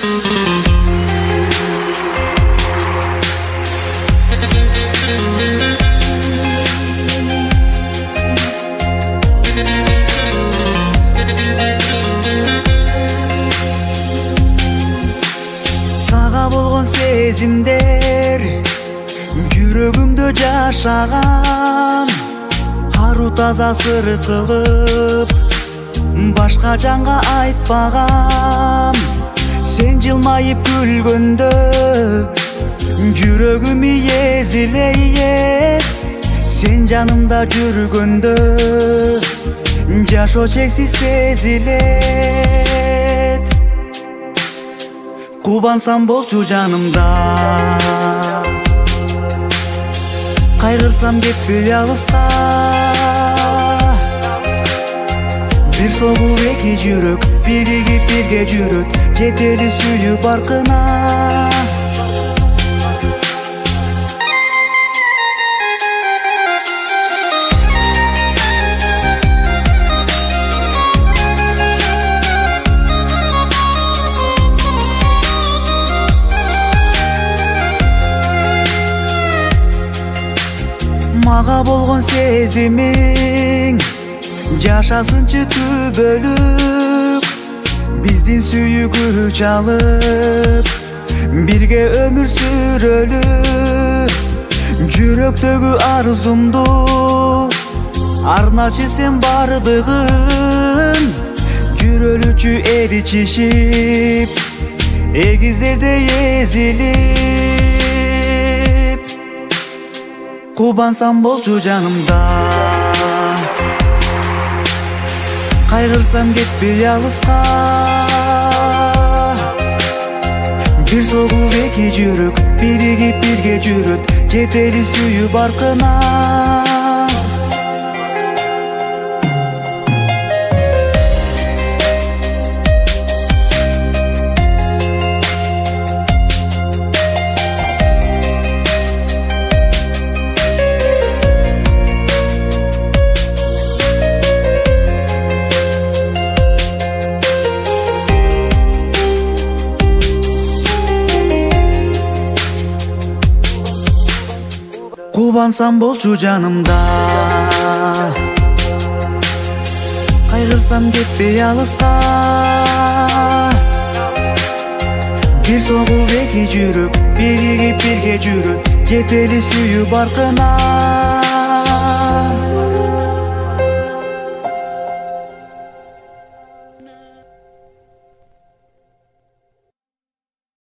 Сага болгон сезимдер жүрөгүмдө жашаган, ару таза сыр кылып башка жанга айтпагам. Сен жылмайып күлгөндө жүрөгүм эзилейт, сен жанымда жүргөндө жашоо чексиз сезилет. Кубансам болчу жанымда, кайгырсам кетпей алыска. Бир согуп эки жүрөк биригип бирге жүрөт, жетели сүйүү баркына. Мага болгон сезимиң жашасынчы түбөлүк, биздин сүйүүгү чалып бирге өмүр сүрөлү. Жүрөктөгү арзумду арначы сен бардыгын, жүрөлүчү эричишип эгиздердей эзилип. Кубансам болчу жанымда, кайгырсам кетпей алыска. Бир согуп эки жүрөк биригип бирге жүрөт, жетели сүйүү баркына. Кубансам болчу жанымда, кайгырсам кетпей алыска. Бир согуп эки жүрөк биригип бирге жүрөт, жетели сүйүү баркына.